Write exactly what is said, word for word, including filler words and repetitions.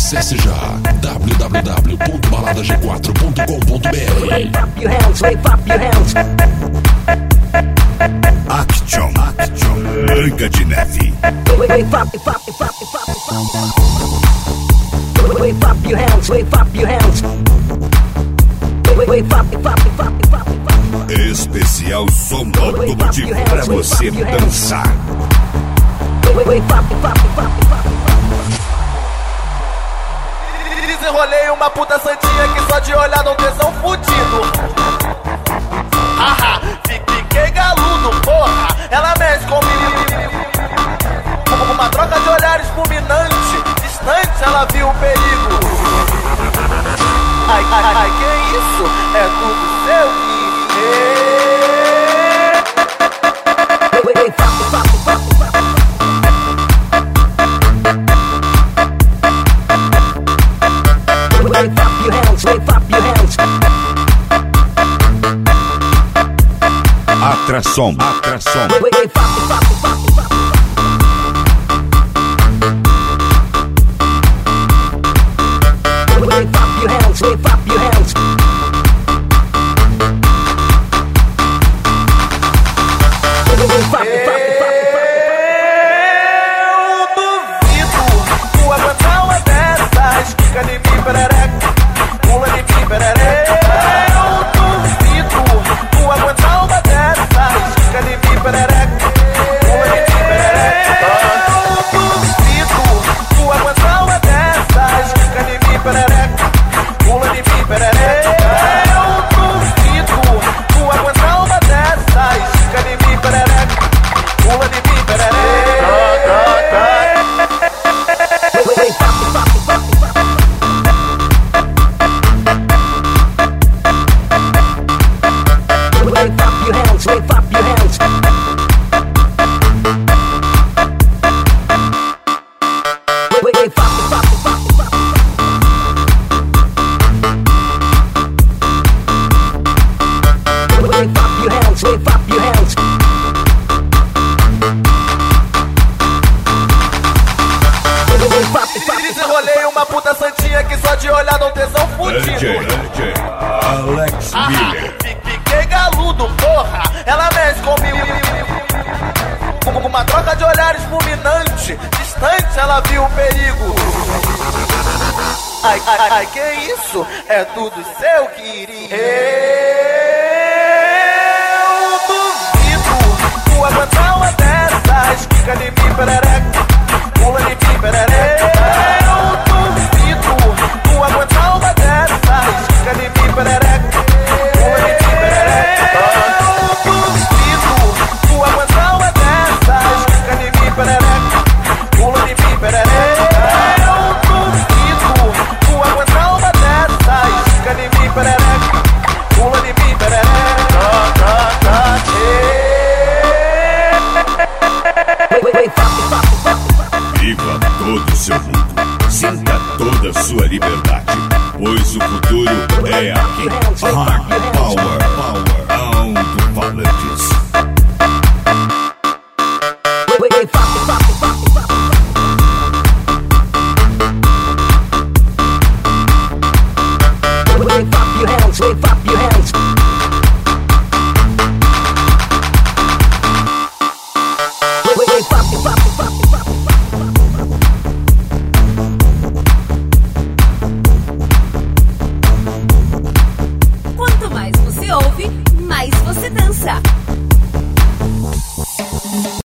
Acesse já w w w ponto balada g quatro ponto com ponto b r. Wave up your hands, wave up your hands. Action, Action, Branca de Neve. Wave up, wave up, wave up, wave up. Wave up your hands, wave up your hands. Wave up, wave up, wave up, wave up. Especial som automotivo pra você dançar. Wave up, wave up, wave up, wave up. Desenrolei uma puta santinha que só de olhar dá um tesão fudido. Haha, fiquei galudo, porra. Ela mexe comigo. Uma troca de olhares fulminante. Distante ela viu o perigo. Ai, ai, ai, que isso? É tudo seu Wave up your hands, wave up your hands. Atração, atração. Wave up, wave up, wave up. Wave up your hands, wave up your hands. Wave up, wave up, wave up. Eu duvido tu aguentar uma dessas. Fica de mim, perereca. Pula de mim, perereca. Eu duvido tu aguentar uma dessas. Fica de mim, perereca. Pula de mim, perereca. Eu duvido tu aguentar uma dessas. Fica de mim, perereca. Pula de mim, perereca. Eu duvido tu aguentar uma dessas. Fica de mim, perereca. Pula de mim, perereca. Wave up your hands, wave up your hands. Wave up, wave up, wave up. Wave up your hands, wave up your hands. Wave up, wave up. Desenrolei uma puta santinha que só de olhar dá um tesão fudido. D J, D J, Alex Ah, Miller. fiquei galudo, porra. Ela mexe comigo. Com uma troca de olhares fulminante. Distante ela viu o perigo. Ai, ai, ai, que isso? É tudo seu, querido. Eu duvido tu aguentar uma dessas. Fica de mim, perereca. Pula de mim, perereca. Eu duvido tu aguentar uma dessas. Fica de mim, perereca. Pula de mim, perereca. Eu duvido tu aguentar uma dessas. Fica de mim, perereca. Pula de mim, perereca. Eu duvido tu aguentar uma dessas. Fica de mim, perereca. Pula de mim, perereca. Wave up, wave up, wave up. Viva todo o seu mundo. Sinta toda a sua liberdade. Pois o futuro é aqui. Hard Power, Power, alto-falantes. Wave up, wave up, wave up, wave up. Wave up your hands, wave up your hands. Wave up, wave up, wave up, wave up. Quanto mais você ouve, mais você dança.